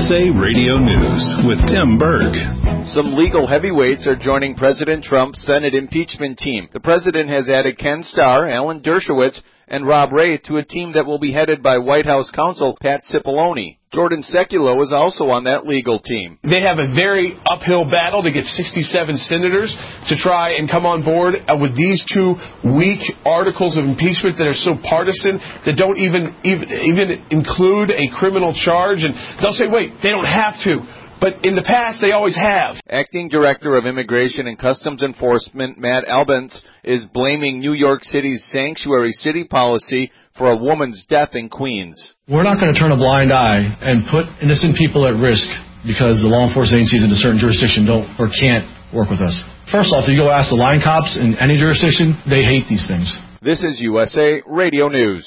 USA Radio News with Tim Berg. Some legal heavyweights are joining President Trump's Senate impeachment team. The president has added Ken Starr, Alan Dershowitz, and Rob Ray to a team that will be headed by White House counsel Pat Cipollone. Jordan Sekulow is also on that legal team. They have a very uphill battle to get 67 senators to try and come on board with these two weak articles of impeachment that are so partisan, that don't even include a criminal charge. And they'll say, wait, they don't have to. But in the past, they always have. Acting Director of Immigration and Customs Enforcement, Matt Albence, is blaming New York City's sanctuary city policy for a woman's death in Queens. We're not going to turn a blind eye and put innocent people at risk because the law enforcement agencies in a certain jurisdiction don't or can't work with us. First off, if you go ask the line cops in any jurisdiction, they hate these things. This is USA Radio News.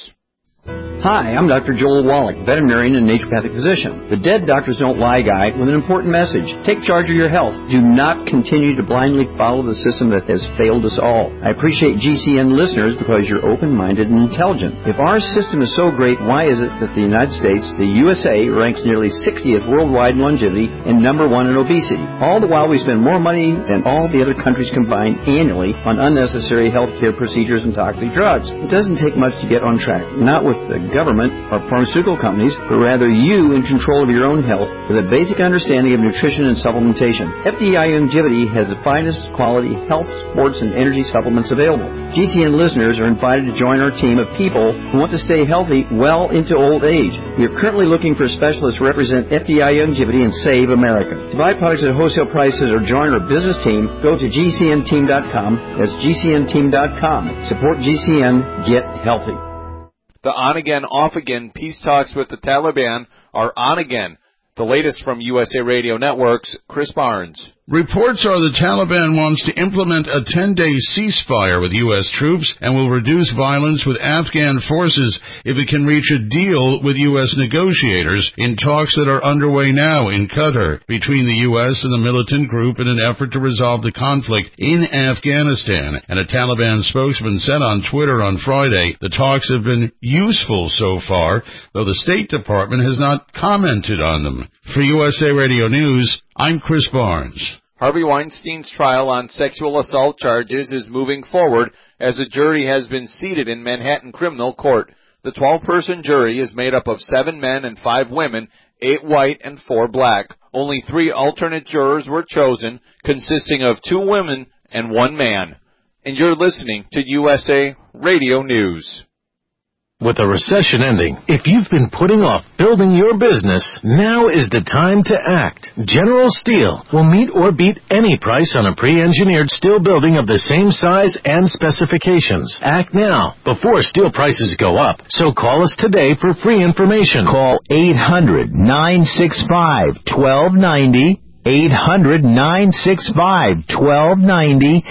Hi, I'm Dr. Joel Wallach, veterinarian and naturopathic physician. The Dead Doctors Don't Lie guy with an important message. Take charge of your health. Do not continue to blindly follow the system that has failed us all. I appreciate GCN listeners because you're open-minded and intelligent. If our system is so great, why is it that the United States, the USA, ranks nearly 60th worldwide in longevity and number 1 in obesity? All the while we spend more money than all the other countries combined annually on unnecessary health care procedures and toxic drugs. It doesn't take much to get on track. Not with the government or pharmaceutical companies, but rather you in control of your own health with a basic understanding of nutrition and supplementation. FDI Longevity has the finest quality health, sports, and energy supplements available. GCN listeners are invited to join our team of people who want to stay healthy well into old age. We are currently looking for specialists to represent FDI Longevity and Save America. To buy products at wholesale prices or join our business team, go to GCNteam.com. That's GCNteam.com. Support GCN. Get healthy. The on-again, off-again peace talks with the Taliban are on again. The latest from USA Radio Network's Chris Barnes. Reports are the Taliban wants to implement a 10-day ceasefire with U.S. troops and will reduce violence with Afghan forces if it can reach a deal with U.S. negotiators in talks that are underway now in Qatar between the U.S. and the militant group in an effort to resolve the conflict in Afghanistan. And a Taliban spokesman said on Twitter on Friday the talks have been useful so far, though the State Department has not commented on them. For USA Radio News, I'm Chris Barnes. Harvey Weinstein's trial on sexual assault charges is moving forward as a jury has been seated in Manhattan Criminal Court. The 12-person jury is made up of 7 men and 5 women, 8 white and 4 black. Only 3 alternate jurors were chosen, consisting of 2 women and 1 man. And you're listening to USA Radio News. With a recession ending, if you've been putting off building your business, now is the time to act. General Steel will meet or beat any price on a pre-engineered steel building of the same size and specifications. Act now, before steel prices go up. So call us today for free information. Call 800-965-1290. 800-965-1290,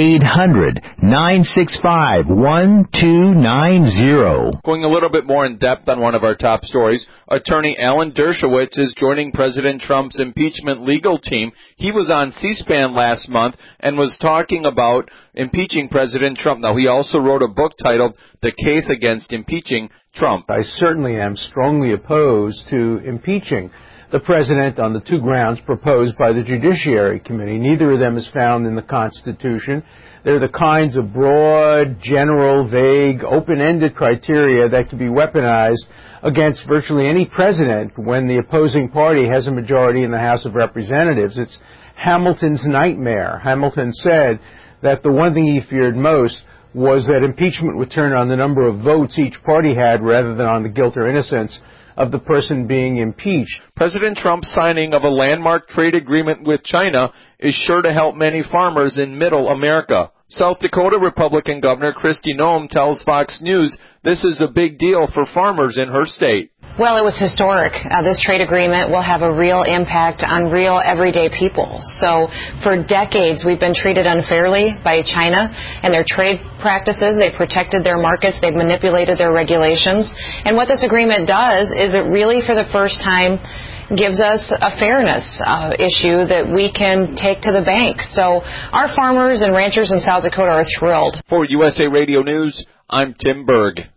800-965-1290. Going a little bit more in depth on one of our top stories, attorney Alan Dershowitz is joining President Trump's impeachment legal team. He was on C-SPAN last month and was talking about impeaching President Trump. Now, he also wrote a book titled The Case Against Impeaching Trump. I certainly am strongly opposed to impeaching the president on the 2 grounds proposed by the Judiciary Committee. Neither of them is found in the Constitution. They're the kinds of broad, general, vague, open-ended criteria that can be weaponized against virtually any president when the opposing party has a majority in the House of Representatives. It's Hamilton's nightmare. Hamilton said that the one thing he feared most was that impeachment would turn on the number of votes each party had rather than on the guilt or innocence of the person being impeached. President Trump's signing of a landmark trade agreement with China is sure to help many farmers in Middle America. South Dakota Republican Governor Kristi Noem tells Fox News this is a big deal for farmers in her state. Well, it was historic. This trade agreement will have a real impact on real everyday people. So for decades, we've been treated unfairly by China and their trade practices. They've protected their markets. They've manipulated their regulations. And what this agreement does is it really, for the first time, gives us a fairness issue that we can take to the bank. So our farmers and ranchers in South Dakota are thrilled. For USA Radio News, I'm Tim Berg.